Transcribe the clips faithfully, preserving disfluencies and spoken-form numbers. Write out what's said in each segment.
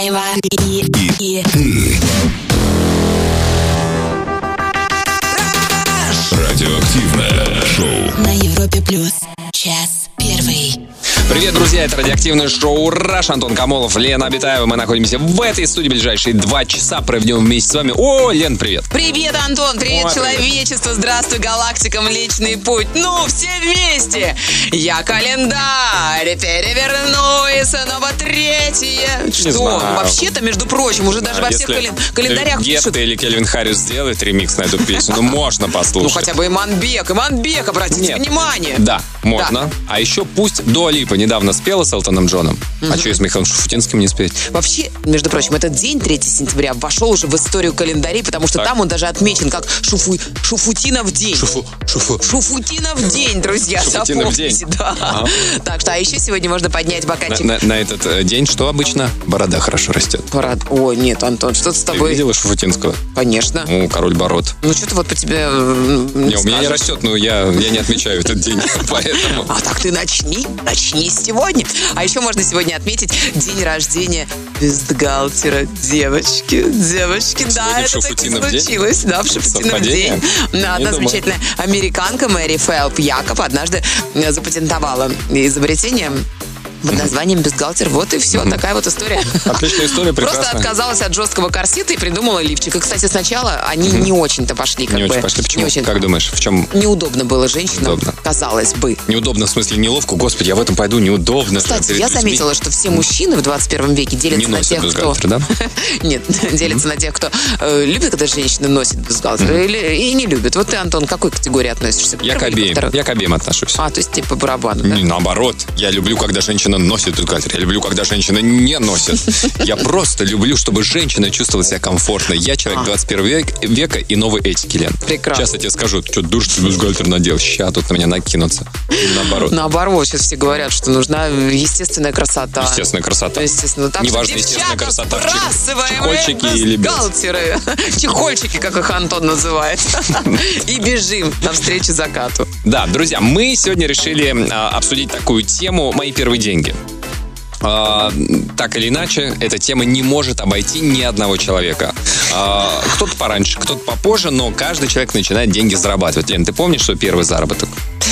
Абитаева и, и, и ты. Радиоактивное шоу на Европе плюс. Час первый. Привет, друзья, это радиоактивное шоу «Раш». Антон Камолов, Лена Абитаева. Мы находимся в этой студии. Ближайшие два часа проведем вместе с вами. О, Лен, привет. Привет, Антон, привет, О, человечество. Привет. Здравствуй, галактика, Млечный Путь. Ну, все вместе. Я календарь переверну и снова третье. Не Что? знаю. Вообще-то, между прочим, уже даже во всех Если кален- календарях Гетто пишут. или Кельвин Харрис сделает ремикс на эту песню, ну, можно Ну, послушать. хотя бы Иманбек. Иманбек, обратите Нет. внимание. Да, можно. А еще пусть Дуа Липа недавно спела с Элтоном Джоном. А что и с Михаилом Шуфутинским не спеть? Вообще, между прочим, этот день, третьего сентября, вошел уже в историю календарей, потому что Так. там он даже отмечен как Шуфу... Шуфутинов день. Шуфу, шуфу. Шуфутинов день, друзья, Шуфутинов запомните. день. Да. Ага. Так что, а еще сегодня можно поднять На, бокальчик. на- на этот э, день что обычно? Борода хорошо растет. Парад. О, нет, Антон, что-то с Ты тобой. видела Шуфутинского? Конечно. Ну, король бород. Ну, что-то вот по тебе э, не Не, у меня не скажешь. растет, но я, я не отмечаю этот день, поэтому... А так ты начни, начни сегодня. А еще можно сегодня отметить день рождения бюстгальтера девочки. Девочки, да, Сегодня в это таки Шуфутинов день? случилось. Да, в Шуфутинов Совпадение? день. Да, Не одна думаю. замечательная американка Мэри Фелп Якоб однажды э, запатентовала изобретение под названием бюстгальтер. Вот и все, такая вот история. Отличная история, Просто прекрасная. отказалась от жесткого корсета и придумала лифчик. И, кстати, сначала они не очень-то пошли. Как Не бы, очень пошли. Почему? Не очень. Как думаешь, в чем Неудобно было женщинам, Удобно. казалось бы. неудобно, в смысле неловко? Господи, я в этом пойду, неудобно. же Кстати, перед я людьми. заметила, что все мужчины в двадцать первом веке делятся Не на носят тех, кто... бюстгальтер, да? Нет, делятся на тех, кто э, любит, когда женщины носят бюстгальтер, или и не любит. Вот ты, Антон, к какой категории относишься? К Я к первой или ко обеим. второй? Я к обеим отношусь. А, то есть типа по барабану, да? Не, наоборот. Я люблю, когда женщина носит бюстгальтер. Я люблю, когда женщина не носит. Я просто люблю, чтобы женщина чувствовала себя комфортно. Я человек двадцать первого век- века и новой этики, Лен. Прекрасно. Сейчас я тебе скажу, что душ ты бюстгальтер надел. Ща тут на меня накинутся. Наоборот. Наоборот, сейчас все говорят, что нужна естественная красота. Естественная красота. Естественно. Так Неважно, что, естественная девчата, красота в чех- сбрасываем чехольчики или без. бюстгальтеры. Чехольчики, как их Антон называет. И бежим навстречу закату. Да, друзья, мы сегодня решили а, обсудить такую тему «Мои первые деньги». А, так или иначе, эта тема не может обойти ни одного человека. А, кто-то пораньше, кто-то попозже, но каждый человек начинает деньги зарабатывать. Лен, ты помнишь, что первый заработок?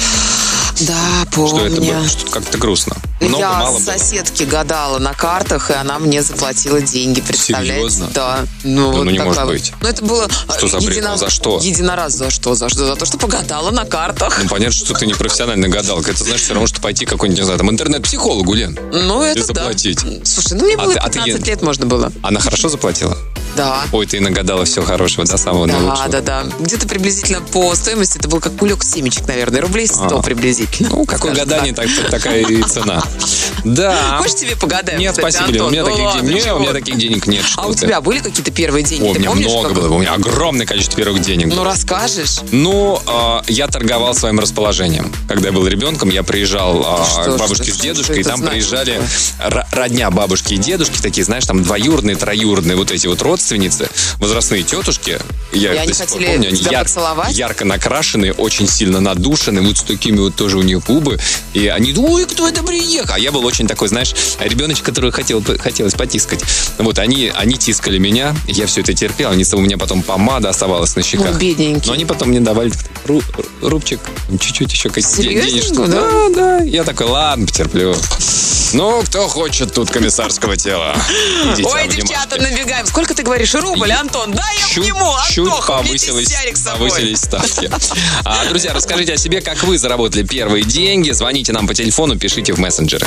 Да, Что это помню. было? Что-то как-то грустно. Много, Я мало было? соседке гадала на картах, и она мне заплатила деньги, представляете? Серьезно? Да. Ну, Да вот ну не такая может вот. быть. Ну, это было... Что за бред? За что? Единораз. За что? За что? За то, что погадала на картах. Ну, понятно, что ты не профессиональная гадалка. Это значит, все равно, что пойти к какой-нибудь, не знаю, там, интернет-психологу, Лен. Ну, это заплатить. да. Слушай, ну мне А было ты- а ты, пятнадцать Ен- лет можно было. Она хорошо заплатила? Да. Ой, ты нагадала всего хорошего, до самого Да, наилучшего. да, да. Где-то приблизительно по стоимости это был как кулек семечек, наверное. Рублей сто А. приблизительно. Ну, какое Скажем гадание, так. так- такая и цена. Да. Хочешь тебе погадаем? Нет, кстати, спасибо, Лен, у Антон? меня Ну таких ладно, денег, не, чего? у меня таких денег нет. А что у ты. тебя были какие-то первые деньги? О, у Ты меня помнишь, много как- было, у меня огромное количество первых денег Ну, было. расскажешь? Ну, э, я торговал своим расположением. Когда я был ребенком, я приезжал э, Что, к бабушке что, с что, дедушкой, что и это там значит? приезжали р- родня бабушки и дедушки, такие, знаешь, там двоюродные, троюродные, вот эти вот родственницы, возрастные тетушки. Я И их они до сих пор хотели помню, они тебя поцеловать? ярко накрашенные, очень сильно надушенные, вот с такими вот тоже у них губы. И они, ой, кто это приехал? А я был очень такой, знаешь, ребеночек, который хотел, хотелось потискать. Вот, они, они тискали меня, я все это терпел, они, у меня потом помада оставалась на щеках. Ну, бедненький. Но они потом мне давали ру- рубчик, чуть-чуть еще какие-то Серьезненько, денежки. да? Да, да. Я такой, ладно, потерплю. Ну, кто хочет тут комиссарского тела? Идите, Ой, обнимашки. девчата, набегаем. Сколько ты говоришь? Рубль, Антон? Да, я Чуть, обниму. чуть Антоха, мне повысились, тестярик с собой. повысились ставки. А, друзья, расскажите о себе, как вы заработали первые деньги. Звоните нам по телефону, пишите в мессенджеры.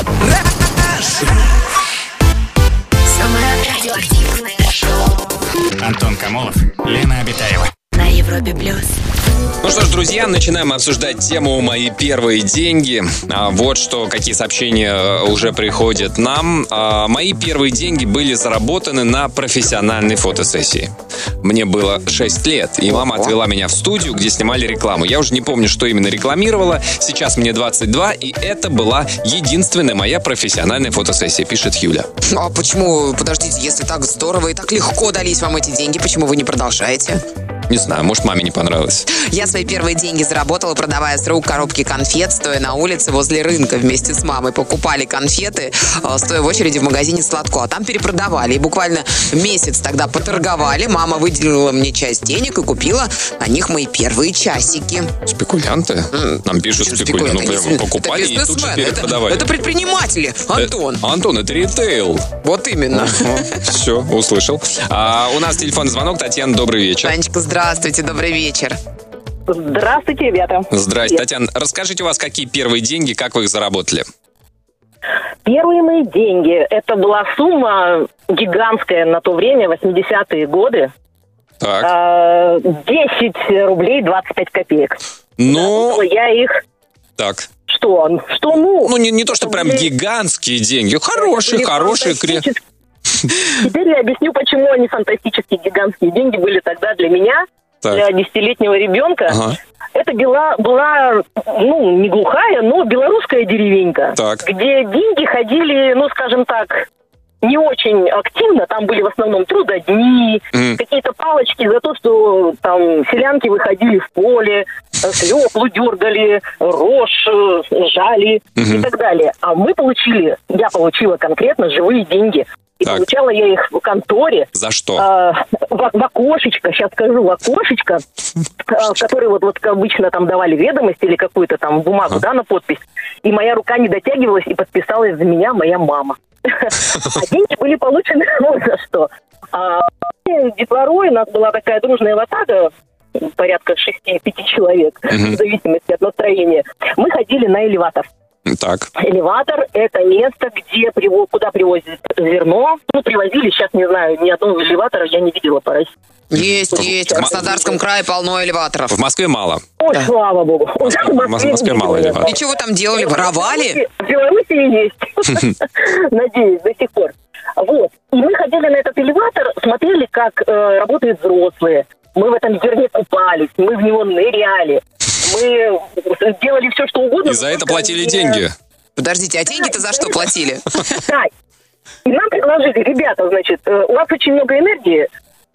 Самое радиоактивное шоу Антон Камолов, Лена Абитаева. на Европе плюс. Ну что ж, друзья, начинаем обсуждать тему «Мои первые деньги». А, вот что, какие сообщения уже приходят нам. А, мои первые деньги были заработаны на профессиональной фотосессии. Мне было шесть лет, и мама отвела меня в студию, где снимали рекламу. Я уже не помню, что именно рекламировала. Сейчас мне двадцать два, и это была единственная моя профессиональная фотосессия, пишет Юля. А почему, подождите, если так здорово и так легко дались вам эти деньги, почему вы не продолжаете? Не знаю, может, маме не понравилось. Я свои первые деньги заработала, продавая с рук коробки конфет, стоя на улице возле рынка вместе с мамой. Покупали конфеты, э, стоя в очереди в магазине «Сладко», а там перепродавали. И буквально месяц тогда поторговали. Мама выделила мне часть денег и купила на них мои первые часики. Спекулянты? Нам пишут спекулянты. Ну, прямо покупали и тут же перепродавали. Это, это предприниматели, Антон. Это, Антон, это ритейл. Вот именно. Все, услышал. А, у нас телефонный звонок. Татьяна, добрый вечер. Танечка, здравствуйте, добрый вечер. Здравствуйте, ребята. Здрасте, Татьяна. Расскажите, у вас какие первые деньги, как вы их заработали? Первые мои деньги, это была сумма гигантская на то время, восьмидесятые годы. Так. десять рублей двадцать пять копеек. Ну, я их... Так. Что? Что, ну? Ну, не, не то, что прям гигантские деньги. Хорошие, хорошие. Кре... Теперь я объясню, почему они фантастические, гигантские деньги были тогда для меня, так. Для десятилетнего ребенка. Ага. Это была, была, ну, не глухая, но белорусская деревенька, так. Где деньги ходили, ну, скажем так, не очень активно. Там были в основном трудодни, mm. какие-то палочки за то, что там селянки выходили в поле, свеклу дергали, рожь жали mm-hmm. и так далее. А мы получили, я получила конкретно живые деньги. И так. Получала я их в конторе. За что? Э, в, в окошечко, сейчас скажу, в окошечко, э, в которое вот, вот обычно там давали ведомость или какую-то там бумагу, а. да, на подпись. И моя рука не дотягивалась, и подписалась за меня моя мама. А деньги были получены вот за что. Детворой у нас была такая дружная ватага, порядка шести-пяти человек, в зависимости от настроения. Мы ходили на элеватор. Так. Элеватор – это место, где куда привозят зерно. Ну, привозили, сейчас не знаю, ни одного элеватора я не видела по России. Есть, есть. В Краснодарском крае полно элеваторов. В Москве мало. Ой, да. Слава богу. В Москве, в Москве мало элеваторов. И чего вы там делали? Воровали? В Беларуси есть. Надеюсь, до сих пор. Вот. И мы ходили на этот элеватор, смотрели, как э, работают взрослые. Мы в этом зерне купались, мы в него ныряли. Мы делали все, что угодно. И за это платили деньги. Подождите, а деньги-то за что платили? Да. И нам предложили, ребята, значит, у вас очень много энергии,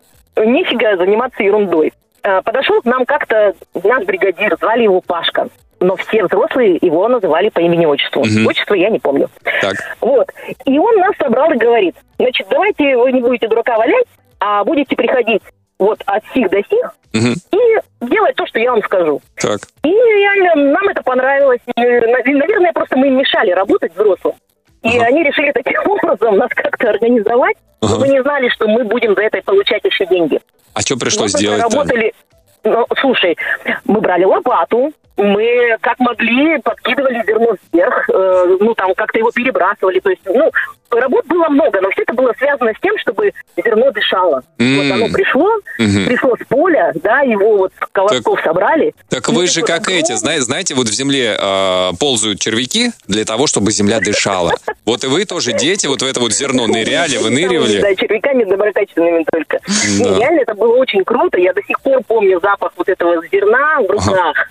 нифига заниматься ерундой. Подошел к нам как-то наш бригадир, звали его Пашка. Но все взрослые его называли по имени-отчеству. Угу. Отчество я не помню. Так. Вот. И он нас собрал и говорит, значит, давайте вы не будете дурака валять, а будете приходить вот от сих до сих, угу. и делать то, что я вам скажу. Так. И реально нам это понравилось. И, наверное, просто мы им мешали работать взрослым. И ага. они решили таким образом нас как-то организовать, ага. чтобы мы не знали, что мы будем за это получать еще деньги. А что пришлось мы делать? Работали... Ну, слушай, мы брали лопату, мы как могли подкидывали зерно вверх, э, ну там как-то его перебрасывали, то есть, ну, работ было много, но все это было связано с тем, чтобы зерно дышало. Mm. Вот оно пришло, mm-hmm. пришло с поля, да, его вот с колосков так, собрали. Так вы же как зерно. Эти, знаете, знаете, вот в земле э, ползают червяки для того, чтобы земля дышала. Вот и вы тоже, дети, вот в это вот зерно ныряли, выныривали. Да, червяками доброкачественными только. Реально это было очень круто, я до сих пор помню запах вот этого зерна в руках.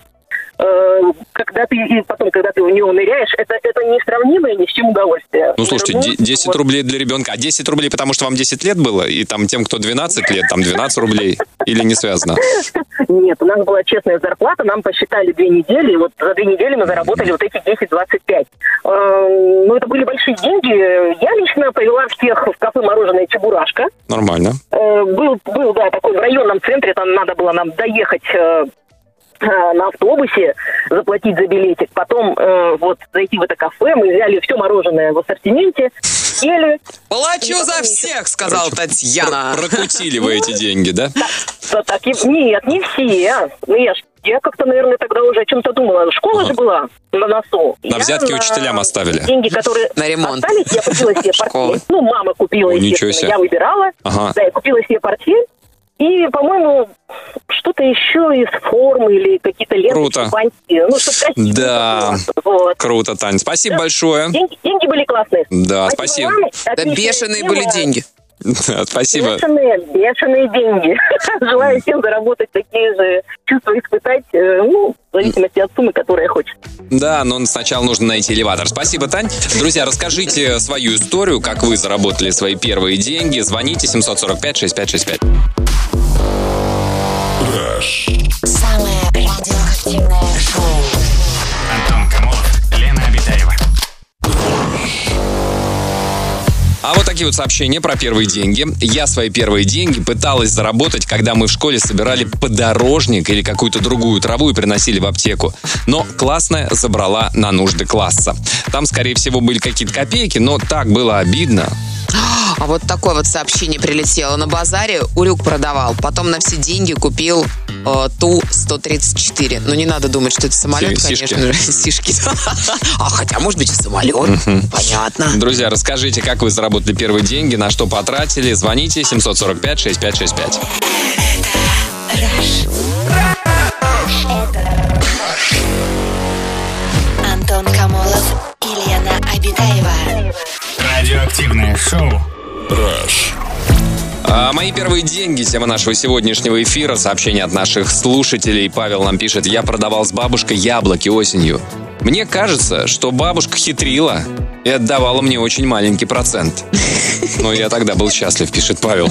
Когда ты, и потом, когда ты в него ныряешь, это, это несравнимое ни с чем удовольствие. Ну, слушайте, десять вот. Рублей для ребенка. А десять рублей, потому что вам десять лет было? И там тем, кто двенадцать лет, там двенадцать рублей? Или не связано? Нет, у нас была честная зарплата, нам посчитали две недели, и вот за две недели мы заработали вот эти десять двадцать пять. Ну, это были большие деньги. Я лично повела всех в кафе «Мороженое Чебурашка». Нормально. Был, был, да, такой в районном центре, там надо было нам доехать... на автобусе, заплатить за билетик, потом э, вот зайти в это кафе, мы взяли все мороженое в ассортименте, ели. Плачу за всех, сказала Татьяна. Прокутили вы эти деньги, да? Да, так и, нет, не все. Ну, я, я как-то, наверное, тогда уже о чем-то думала. Школа ага. же была на носу. На взятки я учителям на оставили? Деньги, которые на ремонт. остались, я купила себе портфель. Ну, мама купила, О, естественно, я выбирала. Ага. Да, я купила себе портфель. И, по-моему, что-то еще из формы или какие-то ленты. Круто. Шпанские. Ну, что красиво. Да, вот. Круто, Тань. Спасибо да. большое. Деньги, деньги были классные. Да, спасибо. спасибо. Да, бешеные были деньги. Да, спасибо. Бешеные, бешеные деньги. Желаю всем заработать такие же чувства, испытать, ну, в зависимости от суммы, которая хочет. Да, но сначала нужно найти элеватор. Спасибо, Тань. Друзья, расскажите свою историю, как вы заработали свои первые деньги. Звоните семь сорок пять шестьдесят пять шестьдесят пять. Самое радиоактивное шоу. Антон Камолов, Лена Обитаева. А вот такие вот сообщения про первые деньги. Я свои первые деньги пыталась заработать, когда мы в школе собирали подорожник или какую-то другую траву и приносили в аптеку. Но классная забрала на нужды класса. Там, скорее всего, были какие-то копейки, но так было обидно. А вот такое вот сообщение прилетело. На базаре урюк продавал. Потом на все деньги купил э, Ту сто тридцать четыре. Но не надо думать, что это самолет, Си- конечно сишки. же. Сишки. А хотя, может быть, и самолет. Понятно. Друзья, расскажите, как вы заработали первые деньги, на что потратили. Звоните семь сорок пять шестьдесят пять шестьдесят пять. Антон Камолов и Лена Обитаева. Радиоактивное шоу. Rush. А мои первые деньги, тема нашего сегодняшнего эфира. Сообщение от наших слушателей. Павел нам пишет: я продавал с бабушкой яблоки осенью. Мне кажется, что бабушка хитрила и отдавала мне очень маленький процент. Но я тогда был счастлив, пишет Павел.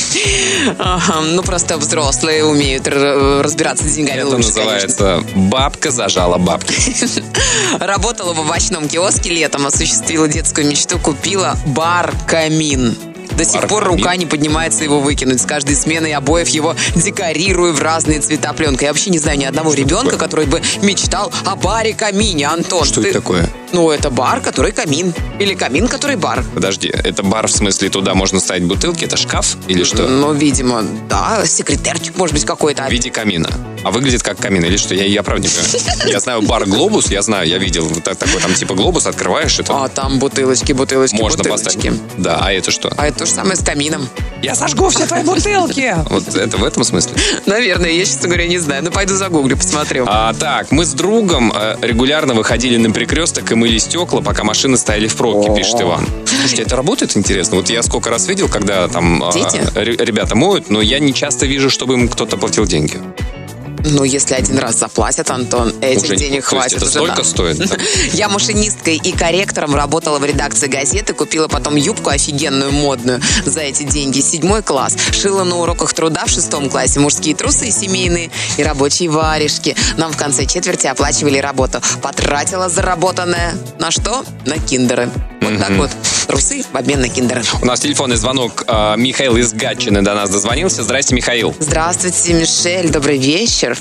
Ага, ну, просто взрослые умеют р- разбираться с деньгами Это лучше, называется «бабка зажала бабки». конечно. Работала в овощном киоске летом, осуществила детскую мечту, купила бар-камин. До сих пор Бар-камин? рука не поднимается его выкинуть. С каждой сменой обоев его декорирую в разные цвета пленкой. Я вообще не знаю ни одного ребенка, который бы мечтал о баре-камине. Антон, Что ты- это такое? Ну, это бар, который камин. Или камин, который бар. Подожди, это бар в смысле туда можно ставить бутылки? Это шкаф или что? Ну, видимо, да, секретарчик, может быть, какой-то. В виде камина. А выглядит как камин или что? Я, я правда не понимаю. Я знаю бар «Глобус», я знаю, я видел. Вот так- такой там типа глобус, открываешь, это А там бутылочки, бутылочки, можно бутылочки. поставить. Да, а это что? А это то же самое с камином. Я сожгу все твои бутылки! Вот это в этом смысле? Наверное, я, честно говоря, не знаю. Ну, пойду загуглю, посмотрю. А, так, мы с другом э, регулярно выходили на перекресток и мыли стекла, пока машины стояли в пробке, пишет Иван. Слушайте, это работает интересно? Вот я сколько раз видел, когда там э, Дети? ре- ребята моют, но я не часто вижу, чтобы им кто-то платил деньги. Ну, если один раз заплатят, Антон, этих Уже не- денег то есть хватит это уже. столько да. стоит? Да? Я машинисткой и корректором работала в редакции газеты, купила потом юбку офигенную, модную за эти деньги. Седьмой класс. Шила на уроках труда в шестом классе мужские трусы семейные и рабочие варежки. Нам в конце четверти оплачивали работу. Потратила заработанное на что? На киндеры. Вот так вот. Трусы в обмен на киндеры. У нас телефонный звонок. э, Михаил из Гатчины до нас дозвонился. Здрасте, Михаил. Здравствуйте, Мишель. Добрый вечер.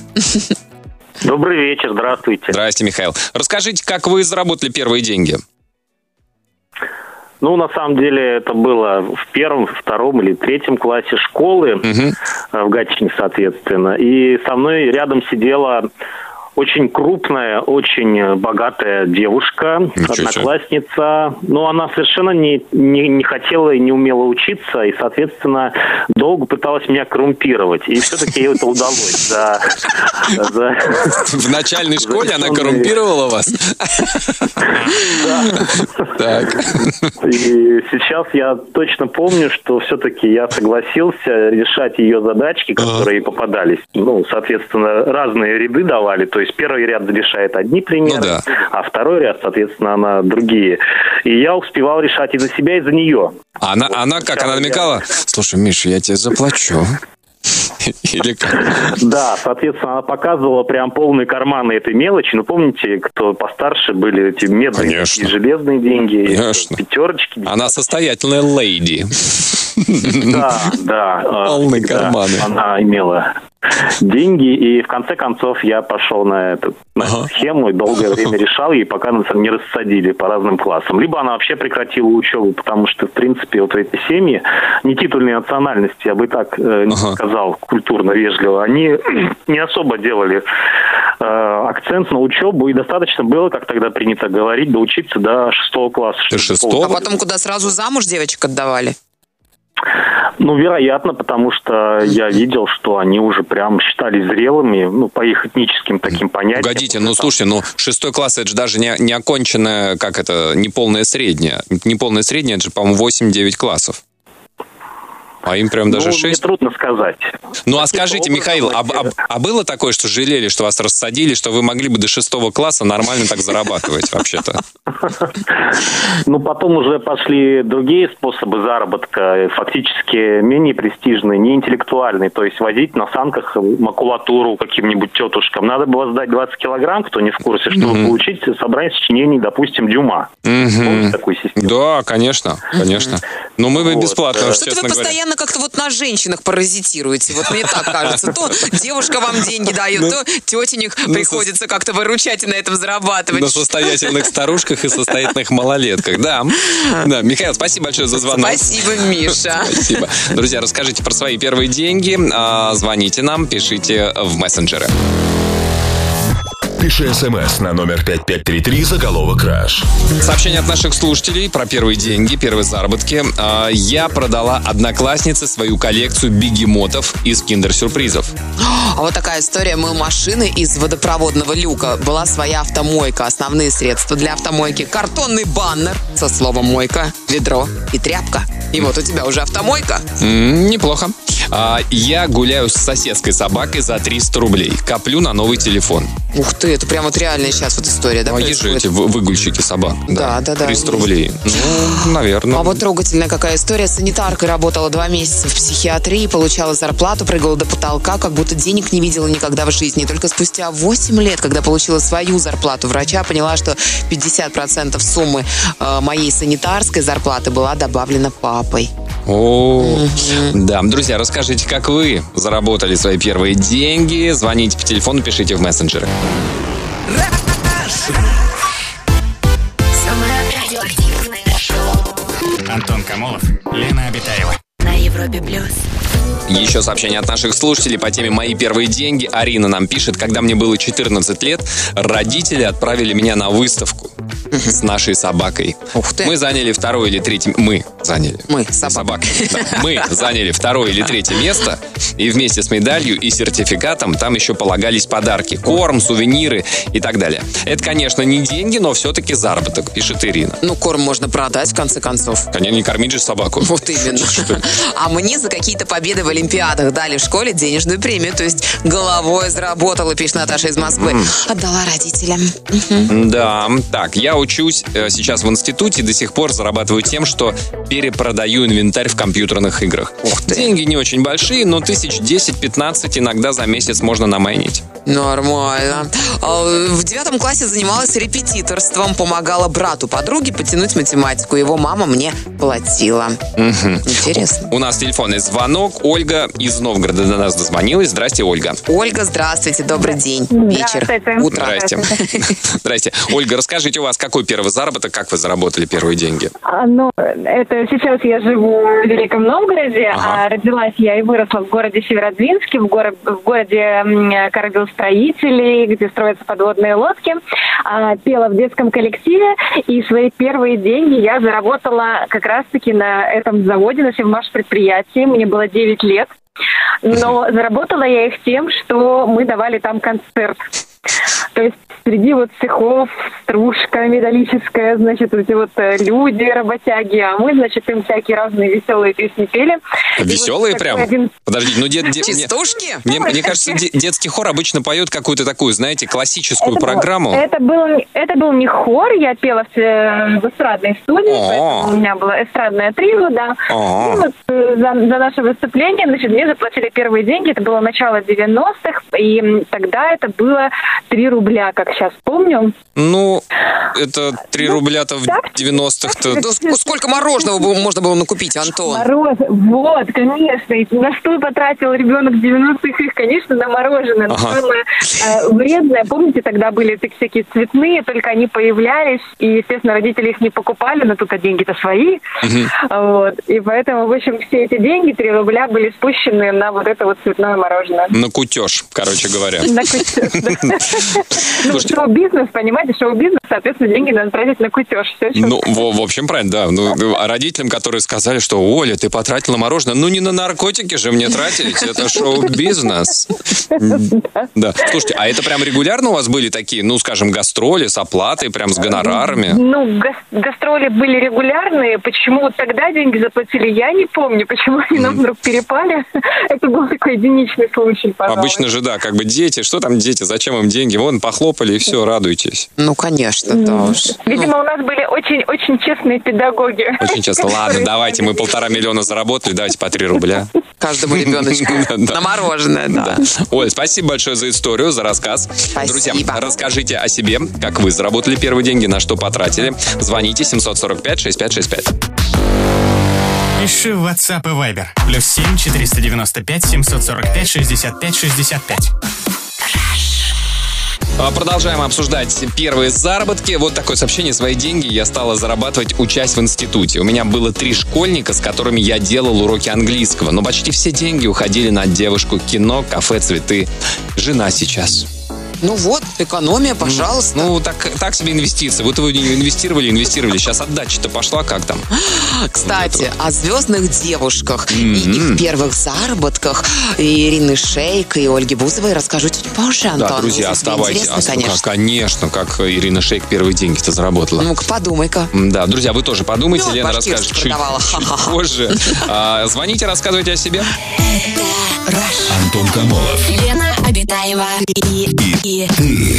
Добрый вечер, здравствуйте. Здрасте, Михаил. Расскажите, как вы заработали первые деньги? Ну, на самом деле, это было в первом, втором или третьем классе школы, Мгм. э, в Гатчине, соответственно. И со мной рядом сидела очень крупная, очень богатая девушка, Ничего себе. одноклассница. Но она совершенно не, не, не хотела и не умела учиться, и, соответственно, долго пыталась меня коррумпировать. И все-таки ей это удалось. За, за- В начальной школе она Завершенные- коррумпировала вас? Так. И сейчас я точно помню, что все-таки я согласился решать ее задачки, которые ей попадались. Ну, соответственно, разные ряды давали. То есть первый ряд решает одни примеры, Ну да. а второй ряд, соответственно, она другие. И я успевал решать и за себя, и за нее. А Она, она как? Она намекала? Слушай, Миша, я тебе заплачу. Или как? Да, соответственно, она показывала прям полные карманы этой мелочи. Ну, помните, кто постарше, были эти медные Конечно. и железные деньги, Конечно. пятерочки. Она состоятельная лейди. Да, да. э, Полные всегда карманы. Она имела деньги, и в конце концов я пошел на эту, на эту Ага. схему и долгое время решал ей, пока нас не рассадили по разным классам. Либо она вообще прекратила учебу, потому что, в принципе, вот эти семьи, не титульной национальности, я бы так э, Ага. сказал, культурно, вежливо, они не особо делали э, акцент на учебу, и достаточно было, как тогда принято говорить, доучиться до шестого класса. До чтобы шестого? А потом куда сразу замуж девочек отдавали? Ну, вероятно, потому что я видел, что они уже прям считались зрелыми, ну, по их этническим таким понятиям. Погодите, ну слушайте, ну шестой класс это же даже не, не оконченная, как это, не полная средняя. Не полная средняя, это же, по-моему, восемь-девять классов. А им прям даже Ну, шесть? мне трудно сказать. Ну, а Каким-то скажите, образом Михаил, а, вообще, а- а было такое, что жалели, что вас рассадили, что вы могли бы до шестого класса нормально так зарабатывать вообще-то? Ну, потом уже пошли другие способы заработка, фактически менее престижные, не интеллектуальные. То есть возить на санках макулатуру каким-нибудь тетушкам. Надо было сдать двадцать килограмм, кто не в курсе, чтобы Мгм. получить собрание сочинений, допустим, Дюма. Мгм. Помните такую систему? Да, конечно, конечно. Но мы бы Вот, бесплатно, да. уж, Что-то честно вы говоря. постоянно как-то вот на женщинах паразитируете. Вот мне так кажется. То девушка вам деньги дает, то тетенек ну, приходится как-то выручать и на этом зарабатывать. На состоятельных старушках и состоятельных малолетках. Да. Да. Михаил, спасибо большое за звонок. Спасибо, Миша. Спасибо. Друзья, расскажите про свои первые деньги. А, Звоните нам, пишите в мессенджеры. Пиши смс на номер пять пять три три, заголовок «Краш». Сообщение от наших слушателей про первые деньги, первые заработки. А, Я продала однокласснице свою коллекцию бегемотов из киндер-сюрпризов. А вот такая история. Мы машины из водопроводного люка. Была своя автомойка. Основные средства для автомойки. Картонный баннер со словом «мойка», ведро и тряпка. И вот у тебя уже автомойка. М, Неплохо. А, Я гуляю с соседской собакой за триста рублей. Коплю на новый телефон. Ух ты, это прям вот реальная сейчас вот история, да, А есть же происходит? эти вы- выгульщики собак. Да, да, да. триста рублей. Ну, наверное. А вот трогательная какая история. Санитаркой работала два месяца в психиатрии, получала зарплату, прыгала до потолка, как будто денег не видела никогда в жизни. И только спустя восемь лет, когда получила свою зарплату врача, поняла, что пятьдесят процентов суммы э, моей санитарской зарплаты была добавлена папой. О, да. Друзья, расскажите, как вы заработали свои первые деньги. Звоните по телефону, пишите в мессенджеры. Самое радиоактивное шоу Антон Камолов, Лена Обитаева. на Европе плюс. Еще сообщение от наших слушателей по теме «Мои первые деньги». Арина нам пишет: когда мне было четырнадцать лет, родители отправили меня на выставку с нашей собакой. Ух ты. Мы заняли второе или третье... Мы заняли. Мы, Не собака. Да. Мы заняли второе или третье место, и вместе с медалью и сертификатом там еще полагались подарки. Корм, сувениры и так далее. Это, конечно, не деньги, но все-таки заработок, пишет Ирина. Ну, корм можно продать, в конце концов. Конечно, не кормить же собаку. Вот именно. А мне за какие-то победы в Олимпиадах дали в школе денежную премию. То есть головой заработала, пишет Наташа из Москвы. Отдала родителям. Да, так, я учусь э, сейчас в институте, до сих пор зарабатываю тем, что перепродаю инвентарь в компьютерных играх. Деньги не очень большие, но тысяч десять-пятнадцать иногда за месяц можно намайнить. Нормально. А, В девятом классе занималась репетиторством, помогала брату подруге потянуть математику. Его мама мне платила. Интересно. У нас телефонный звонок. Ольга из Новгорода до нас дозвонилась. Здрасте, Ольга. Ольга, здравствуйте, добрый день. Вечер, Здравствуйте. утро. Здрасте. Здрасте. Ольга, расскажите, у вас какой первый заработок, как вы заработали первые деньги? А, Ну, это сейчас я живу в Великом Новгороде, Ага. а родилась я и выросла в городе Северодвинске, в, горо- в городе м, кораблестроителей, где строятся подводные лодки. А, пела в детском коллективе, и свои первые деньги я заработала как раз-таки на этом заводе, на севмаш-предприятии. Мне было девять лет. Но заработала я их тем, что мы давали там концерт. То есть среди вот цехов, стружка металлическая, значит, вот эти вот э, люди, работяги, а мы, значит, им всякие разные веселые песни пели. И Веселые вот прям? такой один- Подождите, ну дед... дед- мне- Частушки? Мне, мне кажется, де- детский хор обычно поет какую-то такую, знаете, классическую Это был- программу. Это был, это был не хор, я пела в, э, в эстрадной студии, О. поэтому у меня было эстрадное трио, да. О. И вот э, за, за наше выступление, значит, мне заплатили первые деньги, это было начало девяностых, и м, тогда это было три рубля, как сейчас помню. Ну, это три рубля-то в так, девяностых-то... Да ск- сколько мороженого было- можно было накупить, Антон? Мороз, вот, конечно. И на что потратил ребенок в девяностых их, конечно, на мороженое. Но Ага. самое э, вредное, помните, тогда были такие всякие цветные, только они появлялись, и, естественно, родители их не покупали, но тут деньги-то свои. Вот. И поэтому, в общем, все эти деньги, три рубля, были спущены на вот это вот цветное мороженое. На кутеж, короче говоря. На кутеж, да. Ну, шоу-бизнес, понимаете, шоу-бизнес, соответственно, деньги надо тратить на кутеж. Ну, в, в общем, правильно, да. Ну, а родителям, которые сказали, что, Оля, ты потратила на мороженое, ну, не на наркотики же мне тратить, это шоу-бизнес. Да. Слушайте, а это прям регулярно у вас были такие, ну, скажем, гастроли с оплатой, прям с гонорарами? Ну, гастроли были регулярные. Почему вот тогда деньги заплатили, я не помню. Почему они нам вдруг перепали. Это был такой единичный случай, пожалуй. Обычно же, да, как бы дети, что там дети, зачем им деньги? Вон, похлопали и все, радуйтесь. Ну, конечно, да уж. Видимо, у нас были очень-очень честные педагоги. Очень честно. Ладно, давайте, мы полтора миллиона заработали, давайте по три рубля. Каждому ребеночку на мороженое, да. Оль, спасибо большое за историю, за рассказ. Друзья, расскажите о себе, как вы заработали первые деньги, на что потратили. Звоните семьсот сорок пять шестьдесят пять шестьдесят пять. Пиши в WhatsApp и Viber. Плюс семь четыреста девяносто пять семьсот сорок пять шестьдесят пять шестьдесят пять. Продолжаем обсуждать первые заработки. Вот такое сообщение. Свои деньги я стала зарабатывать, учась в институте. У меня было три школьника, с которыми я делал уроки английского. Но почти все деньги уходили на девушку, кино, кафе, цветы. Жена сейчас. Ну вот, экономия, пожалуйста. Ну, так, так себе инвестиции. Вот вы инвестировали, инвестировали. Сейчас отдача-то пошла, как там? Кстати, о звездных девушках mm-hmm. и их первых заработках Ирины Шейк и Ольги Бузовой расскажу чуть позже, Антон. Да, друзья, оставайтесь. Интересно, конечно. Конечно, как Ирина Шейк первые деньги-то заработала. Ну-ка, подумай-ка. Да, друзья, вы тоже подумайте. Ну, Лена расскажет чуть, чуть позже. А, звоните, рассказывайте о себе. Антон Камолов. Лена Обитаева. И, и, Ты.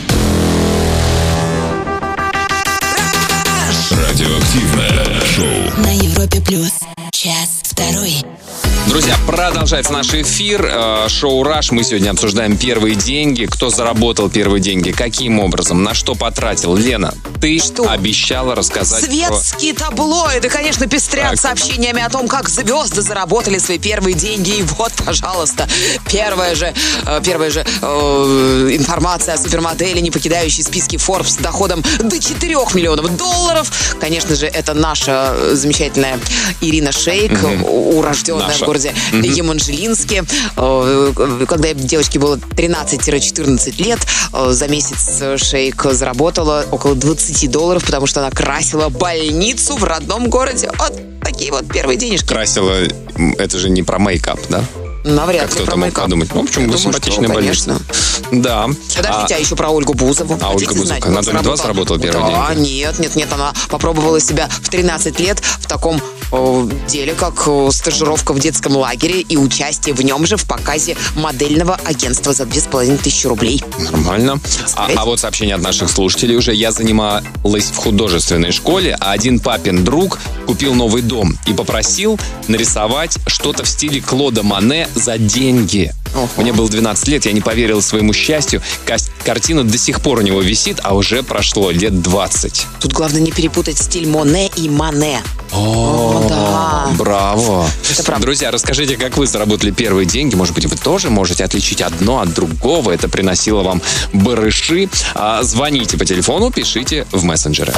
Радиоактивное шоу на Европе плюс. Час второй. Друзья, продолжается наш эфир. Шоу «Раш». Мы сегодня обсуждаем первые деньги. Кто заработал первые деньги, каким образом, на что потратил. Лена, ты что? Обещала рассказать Светские про... таблоиды, конечно, пестрят так. сообщениями о том, как звезды заработали свои первые деньги. И вот, пожалуйста, первая же, первая же э, информация о супермодели, не покидающей списки Forbes с доходом до четырёх миллионов долларов. Конечно же, это наша замечательная Ирина Шейк, mm-hmm. урожденная наша. в городе mm-hmm. Еманжелинске. Когда девочке было тринадцать-четырнадцать лет, за месяц Шейк заработала около двадцать долларов, потому что она красила больницу в родном городе. Вот такие вот первые денежки. Красила, это же не про мейкап, да? Навряд как ли кто-то мог подумать. Ну, почему бы симпатичная больница? Да. Подождите, а, а еще про Ольгу Бузову. А Ольга Бузова, она Доме два заработала первый да, день? нет, нет, нет, она попробовала себя в тринадцать лет в таком о, деле, как о, стажировка в детском лагере и участие в нем же в показе модельного агентства за две с половиной тысячи рублей. Нормально. А, а вот сообщение от наших слушателей уже. Я занималась в художественной школе, а один папин друг купил новый дом и попросил нарисовать что-то в стиле Клода Моне за деньги. Ого. Мне было двенадцать лет, я не поверил своему счастью. Картина до сих пор у него висит, а уже прошло лет двадцать. Тут главное не перепутать стиль Моне и Мане. О, О да. Браво. Это правда. Друзья, расскажите, как вы заработали первые деньги. Может быть, вы тоже можете отличить одно от другого. Это приносило вам барыши. А, звоните по телефону, пишите в мессенджеры.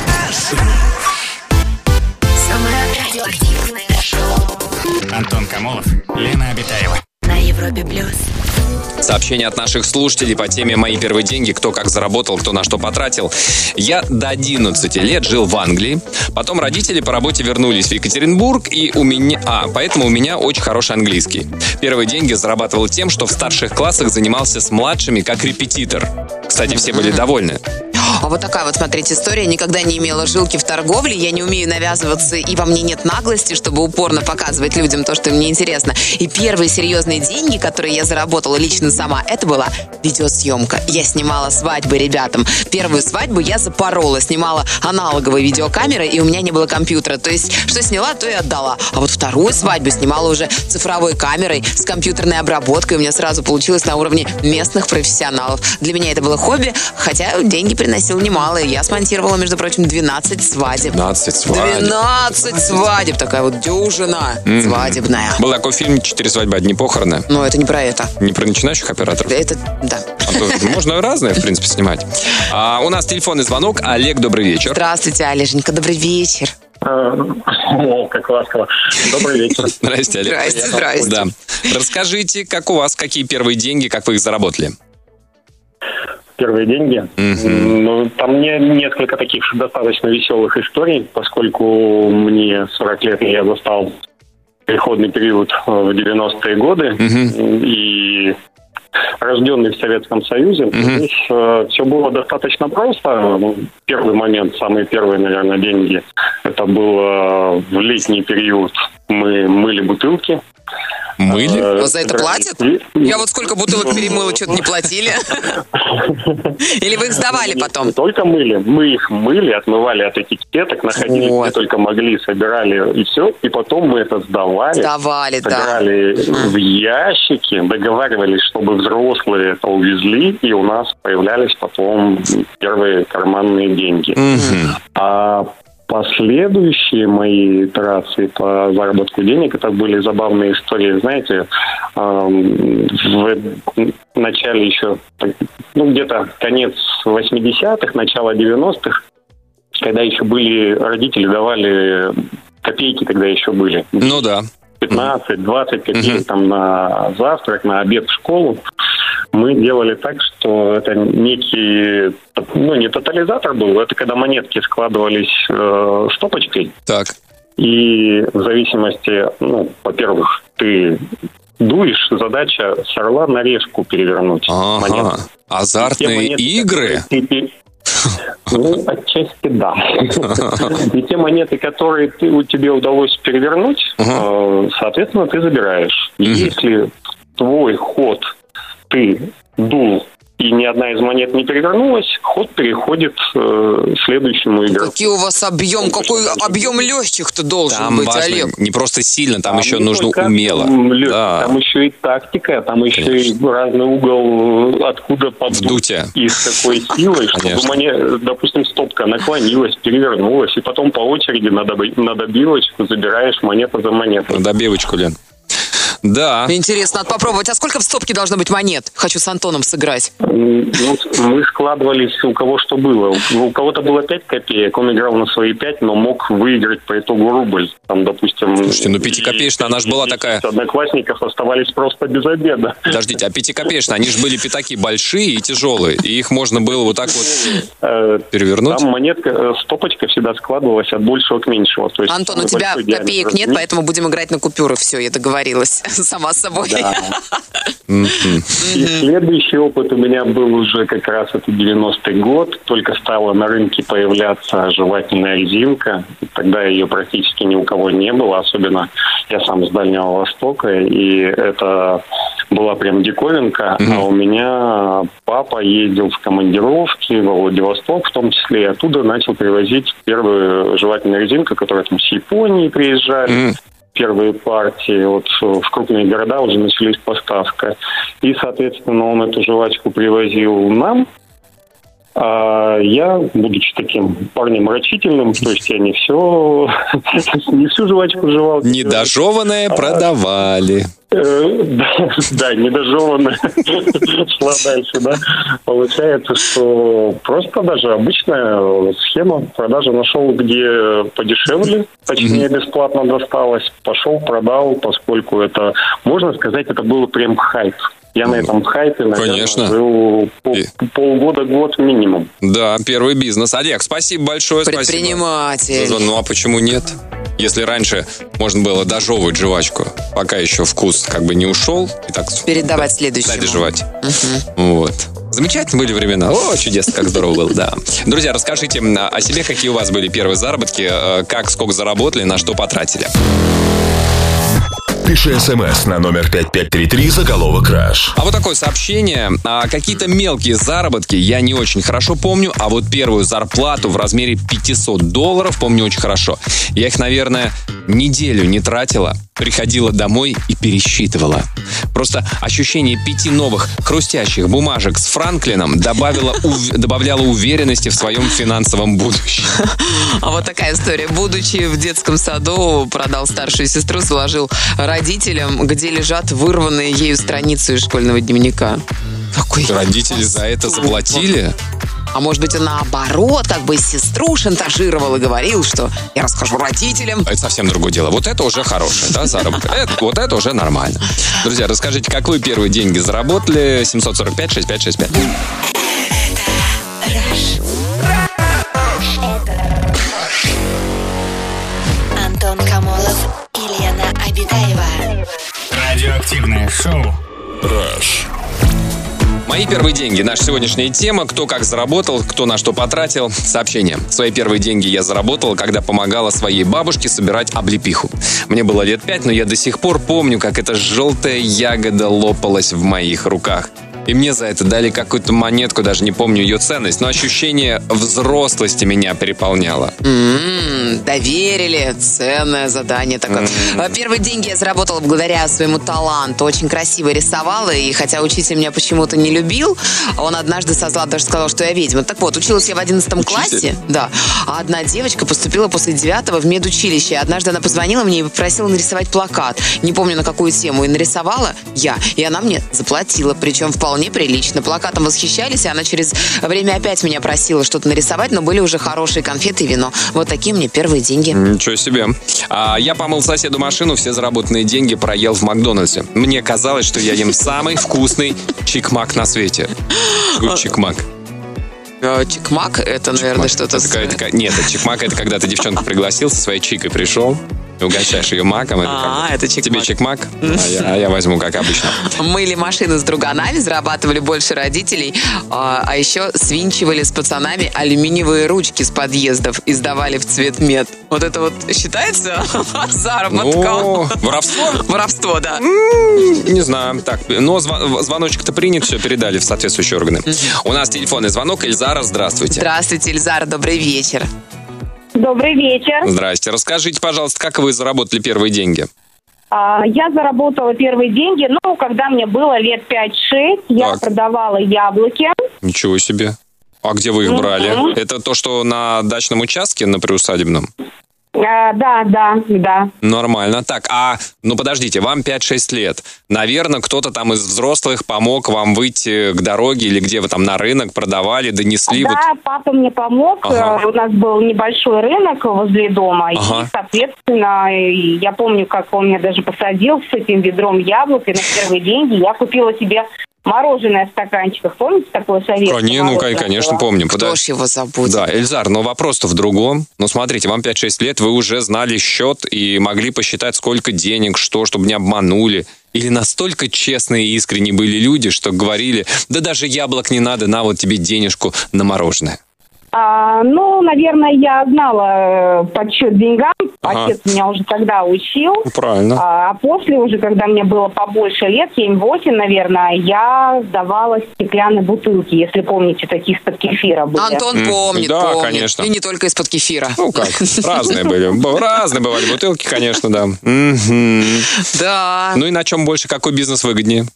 Антон Камолов, Лена Обитаева. На Европе плюс. Сообщение от наших слушателей по теме «Мои первые деньги», кто как заработал, кто на что потратил. Я до одиннадцати лет жил в Англии. Потом родители по работе вернулись в Екатеринбург, и у меня... А, поэтому у меня очень хороший английский. Первые деньги зарабатывал тем, что в старших классах занимался с младшими как репетитор. Кстати, все были довольны. А вот такая вот, смотрите, история. Никогда не имела жилки в торговле. Я не умею навязываться, и во мне нет наглости, чтобы упорно показывать людям то, что мне интересно. И первые серьезные деньги, которые я заработала лично сама, это была видеосъемка. Я снимала свадьбы ребятам. Первую свадьбу я запорола. Снимала аналоговой видеокамерой, и у меня не было компьютера. То есть, что сняла, то и отдала. А вот вторую свадьбу снимала уже цифровой камерой с компьютерной обработкой. У меня сразу получилось на уровне местных профессионалов. Для меня это было хобби, хотя деньги приносил немало. Я смонтировала, между прочим, двенадцать свадеб. двенадцать свадеб. двенадцать свадеб. Такая вот дюжина mm-hmm. свадебная. Был такой фильм «Четыре свадьбы, одни похороны». Но это не про это. Не про начинающих операторов? Это, да. А то можно разное, в принципе, снимать. А, у нас телефонный звонок. Олег, добрый вечер. Здравствуйте, Олеженька, добрый вечер. О, как ласково. Добрый вечер. Здрасте, Олег. Здрасте, здрасте. Да. Расскажите, как у вас, какие первые деньги, как вы их заработали? Первые деньги. Mm-hmm. Ну, там не, несколько таких достаточно веселых историй, поскольку мне сорок лет, и я застал переходный период в девяностые годы. Mm-hmm. И рожденный в Советском Союзе, mm-hmm. здесь э, все было достаточно просто. Первый момент, самые первые, наверное, деньги, это было в летний период. Мы мыли бутылки. Мыли? А за это платят? Я вот сколько бутылок перемыла, что-то не платили. Или вы их сдавали потом? Не только мыли. Мы их мыли, отмывали от этикеток, находили, вот. Где только могли, собирали и все. И потом мы это сдавали. Сдавали, да. Собирали mm. в ящики, договаривались, чтобы взрослые это увезли, и у нас появлялись потом первые карманные деньги. Mm-hmm. А последующие мои итерации по заработку денег, это были забавные истории, знаете, в начале еще, ну, где-то конец восьмидесятых, начало девяностых, когда еще были, родители давали копейки, тогда еще были. Ну да. пятнадцать-двадцать копеек mm-hmm. там на завтрак, на обед в школу. Мы делали так, что это некий, ну, не тотализатор был, это когда монетки складывались э, стопочкой. Так. И в зависимости, ну, во-первых, ты дуешь, задача с орла на решку перевернуть ага. монету. Азартные монеты, игры? Ты, ну, отчасти да. И те монеты, которые ты, тебе удалось перевернуть, uh-huh. э, соответственно, ты забираешь. Uh-huh. Если твой ход ты дул, и ни одна из монет не перевернулась, ход переходит э, следующему игроку. Какие у вас объем, какой объем легких-то должен там быть, важно, Олег? Не просто сильно, там, там еще нужно только, умело. Легкий, да. Там еще и тактика, там еще Конечно. И разный угол, откуда поддуть и с какой силой, чтобы монет, допустим, стопка наклонилась, перевернулась, и потом по очереди на, доб... на добивочку забираешь монету за монетой. На добивочку, Лен. Да. Интересно, надо попробовать. А сколько в стопке должно быть монет? Хочу с Антоном сыграть. Ну, мы складывались у кого что было. У кого-то было пять копеек, он играл на свои пять, но мог выиграть по итогу рубль. Там, допустим... Слушайте, ну пятикопеечная, она же была такая... Одноклассников оставались просто без обеда. Подождите, а пятикопеечная, они же были пятаки большие и тяжелые, и их можно было вот так вот перевернуть? Там монетка, стопочка всегда складывалась от большего к меньшему. То есть Антон, у тебя копеек нет, поэтому будем играть на купюры. Все, я договорилась. Сама с собой. Да. И следующий опыт у меня был уже как раз это девяностый год. Только стала на рынке появляться жевательная резинка. Тогда ее практически ни у кого не было. Особенно я сам с Дальнего Востока. И это была прям диковинка. Mm-hmm. А у меня папа ездил в командировки во Владивосток в том числе. И оттуда начал привозить первую жевательную резинку, которая там с Японии приезжали. Mm-hmm. Первые партии вот в крупные города уже начались поставка. И, соответственно, он эту жвачку привозил нам. А я, будучи таким парнем рачительным, то есть я не все, не всю жвачку жевал. Недожеванное продавали. Да, недожеванное шла дальше, да. Получается, что просто даже обычная схема продажи нашел, где подешевле, точнее бесплатно досталось, пошел, продал, поскольку это, можно сказать, это было прям хайп. Я на этом хайпе, наверное, Конечно. жил пол, полгода-год минимум. Да, первый бизнес. Олег, спасибо большое. Предприниматель. Спасибо. Ну а почему нет? Если раньше можно было дожевывать жвачку, пока еще вкус как бы не ушел, и так передавать следующему. Дальше жевать. Угу. Вот. Замечательные были времена. О, чудесно, как здорово было, да. Друзья, расскажите о себе, какие у вас были первые заработки, как, сколько заработали, на что потратили. Пиши смс на номер пять пять три три, заголовок «Краш». А вот такое сообщение. А, какие-то мелкие заработки я не очень хорошо помню, а вот первую зарплату в размере пятьсот долларов помню очень хорошо. Я их, наверное, неделю не тратила, приходила домой и пересчитывала. Просто ощущение пяти новых хрустящих бумажек с Франклином добавило, ув... добавляло уверенности в своем финансовом будущем. А вот такая история. Будучи в детском саду, продал старшую сестру, сложил родителям, где лежат вырванные ею страницы из школьного дневника. Какой Родители за это заплатили? А может быть, он наоборот, как бы сестру шантажировал и говорил, что я расскажу родителям. Это совсем другое дело. Вот это уже хорошее, да, заработок? Это, вот это уже нормально. Друзья, расскажите, как вы первые деньги заработали? семьсот сорок пять шестьдесят пять шестьдесят пять. Антон Камолов и Лена Обитаева. Радиоактивное шоу. Rush. Мои первые деньги. Наша сегодняшняя тема. Кто как заработал, кто на что потратил. Сообщение. Свои первые деньги я заработала, когда помогала своей бабушке собирать облепиху. Мне было лет пять, но я до сих пор помню, как эта желтая ягода лопалась в моих руках. И мне за это дали какую-то монетку, даже не помню ее ценность, но ощущение взрослости меня переполняло. М-м, доверили. Ценное задание такое. М-м. Первые деньги я заработала благодаря своему таланту. Очень красиво рисовала, и хотя учитель меня почему-то не любил, он однажды со зла даже сказал, что я ведьма. Так вот, училась я в одиннадцатом классе, да, а одна девочка поступила после девятого в медучилище. Однажды она позвонила мне и попросила нарисовать плакат. Не помню, на какую тему. И нарисовала я. И она мне заплатила, причем вполне прилично. Плакатом восхищались, и она через время опять меня просила что-то нарисовать, но были уже хорошие конфеты и вино. Вот такие мне первые деньги. Ничего себе. А я помыл соседу машину, все заработанные деньги проел в Макдональдсе. Мне казалось, что я ем самый вкусный чикмак на свете. Чикмак. Чикмак, это, наверное, что-то... Это, это, это, нет, это чикмак, это когда ты девчонку пригласил, со своей чикой пришел, и угощаешь ее маком. Это а, как... это чикмак. Тебе чикмак, а я, а я возьму, как обычно. Мыли машины с друганами, зарабатывали больше родителей, а, а еще свинчивали с пацанами алюминиевые ручки с подъездов и сдавали в цвет мед. Вот это вот считается заработком? Ну, воровство? Воровство, да. М-м, не знаю. Так, но зв- звоночек-то принят, все передали в соответствующие органы. У нас телефонный звонок. Эльзара, здравствуйте. Здравствуйте, Эльзара, добрый вечер. Добрый вечер. Здрасте. Расскажите, пожалуйста, как вы заработали первые деньги? А, я заработала первые деньги, ну, когда мне было лет пять-шесть, я Так. продавала яблоки. Ничего себе. А где вы их Мгм. брали? Это то, что на дачном участке, на приусадебном? А, да, да, да. Нормально. Так, а, ну подождите, вам пять-шесть лет. Наверное, кто-то там из взрослых помог вам выйти к дороге или где вы там на рынок продавали, донесли. Да, Вот. папа мне помог. Ага. Э, У нас был небольшой рынок возле дома. Ага. И, соответственно, и я помню, как он меня даже посадил с этим ведром яблок. И на первые деньги я купила себе мороженое в стаканчиках. Помните такое советское? Конечно, ну, мороженое конечно, было? помним. Кто Пода- ж его забудет? Да, Эльзар, но вопрос-то в другом. Ну, смотрите, вам пять-шесть лет, вы уже знали счет и могли посчитать, сколько денег, что, чтобы не обманули. Или настолько честные и искренние были люди, что говорили, да даже яблок не надо, на вот тебе денежку на мороженое. А, ну, наверное, я знала э, подсчет деньгам. Ага. Отец меня уже тогда учил. Ну, правильно. А, а после уже, когда мне было побольше лет, семь-восемь, наверное, я сдавала стеклянные бутылки, если помните, такие из-под кефира были. Антон М, помнит, да, помнит. конечно. И не только из-под кефира. Ну как, разные были. Б- Разные бывали бутылки, конечно, да. Мгм. Да. Ну и на чем больше, какой бизнес выгоднее?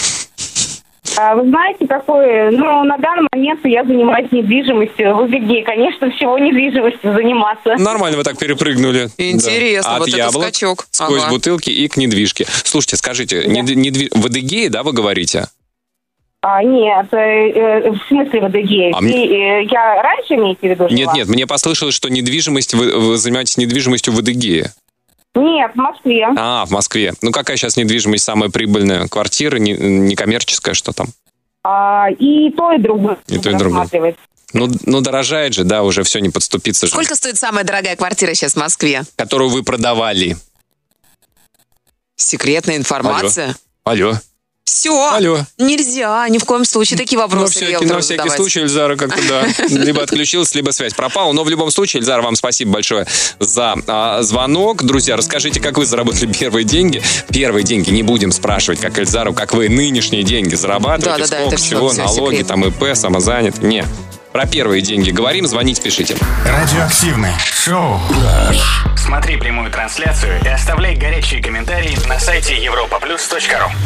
А, вы знаете, какой, ну, на данный момент я занимаюсь недвижимостью. Выгоднее, конечно, всего недвижимостью заниматься. Нормально вы так перепрыгнули. Интересно, Да. От вот это яблок скачок. сквозь Ага. бутылки и к недвижке. Слушайте, скажите, нед- недви- в Адыгее, да, вы говорите? А, нет, э, э, в смысле в Адыгее? А мне- И, э, я раньше имеете в виду жила? Нет, нет, мне послышалось, что недвижимость, вы, вы занимаетесь недвижимостью в Адыгее. Нет, в Москве. А, в Москве. Ну какая сейчас недвижимость самая прибыльная? Квартира, не- некоммерческая, что там? А, и то, и другое. И то, и другое. рассматривать. Ну, ну дорожает же, да, уже все не подступиться же. Сколько стоит самая дорогая квартира сейчас в Москве? Которую вы продавали. Секретная информация? Алло. Все. Алло. Нельзя, ни в коем случае такие На вопросы всякий, риэлтору на всякий задавать. случай Эльзара как-то, да, либо отключилась, либо связь пропала. Но в любом случае, Эльзара, вам спасибо большое за а, звонок. Друзья, расскажите, как вы заработали первые деньги. Первые деньги не будем спрашивать, как Эльзару, как вы нынешние деньги зарабатываете, Да-да-да, сколько это всё- чего, всё налоги, секрет. там ИП, самозанят. Не. Про первые деньги говорим, звоните, пишите. Радиоактивное шоу. Смотри прямую трансляцию и оставляй горячие комментарии на сайте европа плюс точка ру.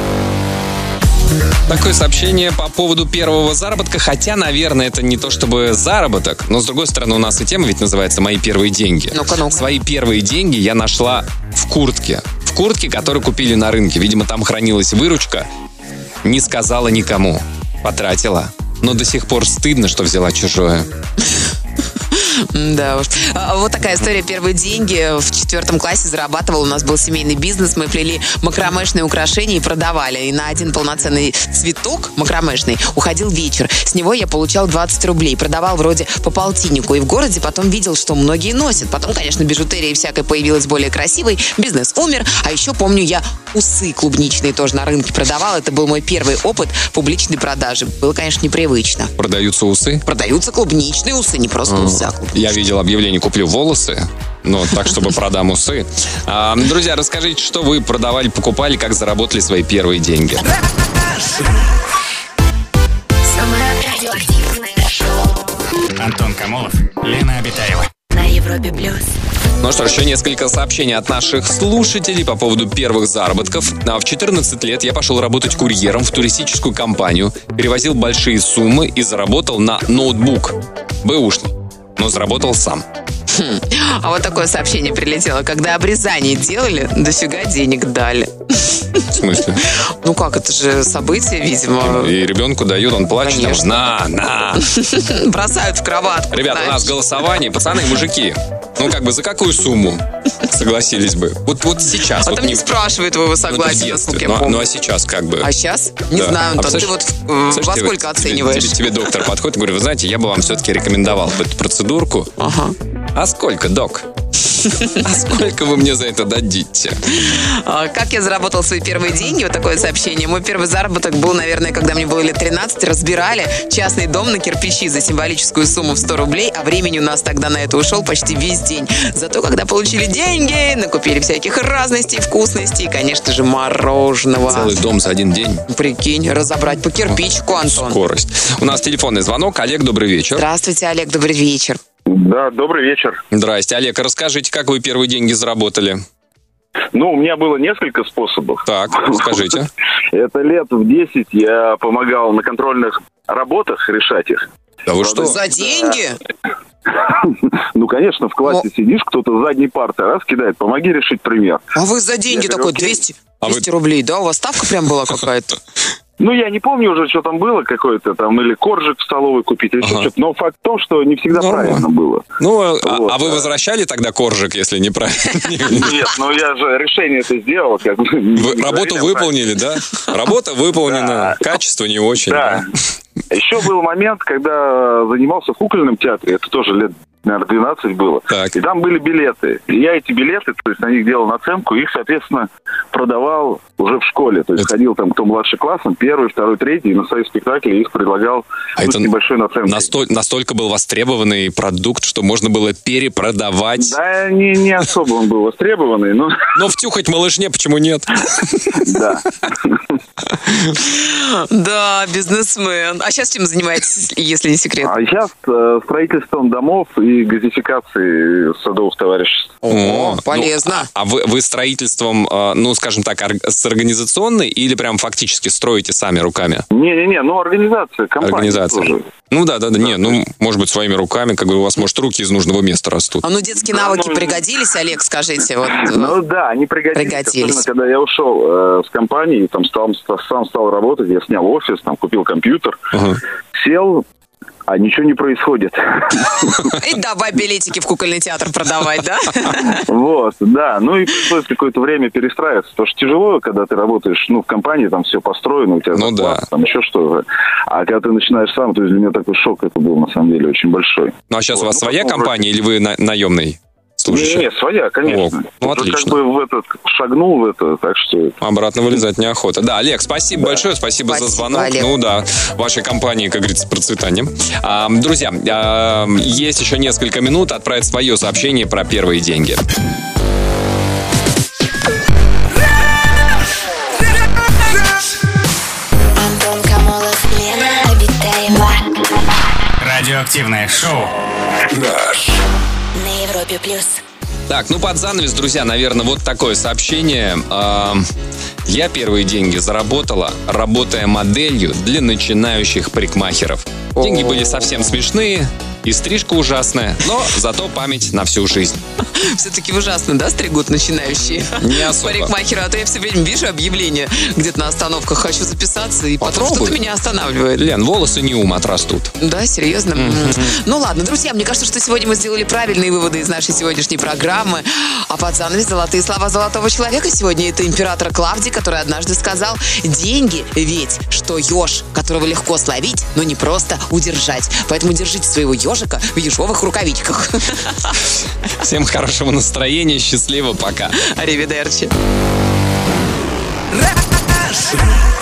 Такое сообщение по поводу первого заработка, хотя, наверное, это не то чтобы заработок, но, с другой стороны, у нас и тема ведь называется «Мои первые деньги». Ну-ка, ну-ка. Свои первые деньги я нашла в куртке. В куртке, которую купили на рынке. Видимо, там хранилась выручка. Не сказала никому. Потратила. но до сих пор стыдно, что взяла чужое. Да уж. А, вот такая история. Первые деньги в четвертом классе зарабатывал. У нас был семейный бизнес. Мы плели макромешные украшения и продавали. И на один полноценный цветок макромешный уходил вечер. С него я получал двадцать рублей. Продавал вроде по полтиннику. И в городе потом видел, что многие носят. Потом, конечно, бижутерия всякая появилась более красивой. Бизнес умер. А еще помню, я усы клубничные тоже на рынке продавал. Это был мой первый опыт публичной продажи. Было, конечно, непривычно. Продаются усы? Продаются клубничные усы, не просто А, усы, а клубничные. Я видел объявление «Куплю волосы». Ну, так, чтобы продам усы. А, друзья, расскажите, что вы продавали, покупали, как заработали свои первые деньги. Антон Камолов, Лена Обитаева. На Европе плюс. Ну что ж, еще несколько сообщений от наших слушателей по поводу первых заработков. А В четырнадцать лет я пошел работать курьером в туристическую компанию, перевозил большие суммы и заработал на ноутбук. Бэушный, но заработал сам. Хм. А вот такое сообщение прилетело. Когда обрезание делали, дофига денег дали. В смысле? Ну как, это же событие, видимо. И ребенку дают, он плачет. Там, Конечно. на, на. Бросают в кроватку. Ребята, у знаешь. нас голосование, пацаны и мужики. Ну, как бы, за какую сумму согласились бы? Вот, вот сейчас. А вот там не спрашивают вы, вы ну, это в согласен, детстве. насколько я Ну, а- помню. ну, а сейчас как бы? А сейчас? Не Да. знаю, А Антон, ты представляешь- вот э, во Слушайте, сколько тебе- оцениваешь? Тебе, тебе доктор подходит и говорит: вы знаете, я бы вам все-таки рекомендовал эту процедурку. Ага. А сколько, док? А сколько вы мне за это дадите? А, Как я заработал свои первые деньги? Вот такое сообщение. Мой первый заработок был, наверное, когда мне было лет тринадцать. Разбирали частный дом на кирпичи за символическую сумму в сто рублей, а времени у нас тогда на это ушел почти весь день. Зато, когда получили деньги, накупили всяких разностей, вкусностей, и, конечно же, мороженого. Целый дом за один день. Прикинь, разобрать по кирпичику, Антон. Скорость. У нас телефонный звонок. Олег, добрый вечер. Здравствуйте, Олег, добрый вечер. Да, добрый вечер. Здрасте, Олег. Расскажите, как вы первые деньги заработали? Ну, у меня было несколько способов. Так, скажите. Это лет в десять я помогал на контрольных работах решать их. Да вы что? За деньги? Ну, конечно, в классе сидишь, кто-то с задней парты раз кидает, помоги решить пример. А вы за деньги Я говорю, такой окей. двести, А вы- двести рублей, да? У вас ставка прям была какая-то? Ну, я не помню уже, что там было, какой-то там, или коржик в столовой купить, или Ага. что-то. Но факт в том, что не всегда Нормально. правильно было. Ну, а, Вот, а вы да. возвращали тогда коржик, если неправильно? Нет, ну я же решение это сделал. Как бы, Вы не работу проверял, выполнили, да? Работа выполнена, качество не очень. Да. Еще был момент, когда занимался в кукольном театре, это тоже лет, наверное, двенадцать было. Так. И там были билеты. И я эти билеты, то есть на них делал наценку, их, соответственно, продавал уже в школе. То есть Это- ходил там кто младше классом, первый, второй, третий, и на свои спектакли их предлагал А ну, это с небольшой наценкой. Настоль- настолько был востребованный продукт, что можно было перепродавать. Да, не, не особо он был востребованный, но Но втюхать малышне почему нет? да. Да, бизнесмен. А сейчас чем занимаетесь, если не секрет? А сейчас э, строительством домов и газификацией садовых товариществ. О, ну, полезно. а вы, вы строительством, э, ну, скажем так, ор- с организационной или прям фактически строите сами руками? Не-не-не, ну организация, компания Организация. тоже. Ну да, да, да, не, ну, может быть, своими руками, как бы у вас, может, руки из нужного места растут. А ну детские навыки пригодились, Олег, скажите? Вот. Ну да, они пригодились. Пригодились. Особенно, когда я ушел э, с компании, там стал, сам стал работать, я снял офис, там купил компьютер, Ага. сел, а ничего не происходит. И давай билетики в кукольный театр продавать, да? Вот, да. Ну и пришлось какое-то время перестраиваться. Потому что тяжело, когда ты работаешь, ну, в компании, там все построено, у тебя Ну зарплата, да. там еще что-то. А когда ты начинаешь сам, то есть для меня такой шок это был, на самом деле, очень большой. Ну, а сейчас у Вот, вас ну, своя потом компания или вы на- наемный служащий? Не, не, своя, конечно. О, ну, Уже отлично. как бы в этот, шагнул в это, так что... Обратно вылезать неохота. Да, Олег, спасибо большое, спасибо, Спасибо, за звонок. Олег. Ну да, вашей компании, как говорится, процветанием. А, друзья, а, есть еще несколько минут отправить свое сообщение про первые деньги. Антон Камолов, Лена Обитаева. Радиоактивное шоу. На Европе плюс. Так, ну под занавес, друзья, наверное, вот такое сообщение. А, Я первые деньги заработала, работая моделью для начинающих парикмахеров. Деньги были совсем смешные. И стрижка ужасная, но зато память на всю жизнь. Все-таки ужасно, да, стригут начинающие? Не особо. Парикмахеры, а то я все время вижу объявление где-то на остановках, хочу записаться, и потом Попробуй. что-то меня останавливает. Лен, волосы не ум отрастут. Да, серьезно? Mm-hmm. Ну ладно, друзья, мне кажется, что сегодня мы сделали правильные выводы из нашей сегодняшней программы. А под занавес золотые слова золотого человека. Сегодня это император Клавдий, который однажды сказал: деньги ведь что еж, которого легко словить, но не просто удержать. Поэтому держите своего ежика в ежовых рукавичках. Всем хорошего настроения, счастливо, пока. Аривидерчи. Rush.